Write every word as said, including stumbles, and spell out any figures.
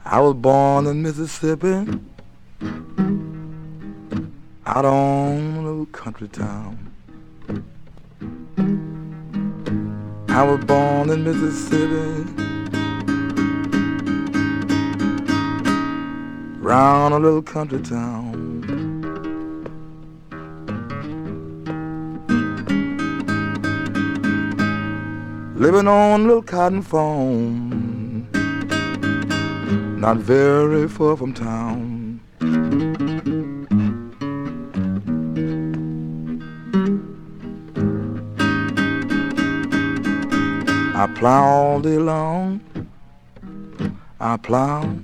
I was born in Mississippi, out on a little country town. I was born in Mississippi, round a little country town. Living on a little cotton farm, not very far from town. I plow all day long, I plow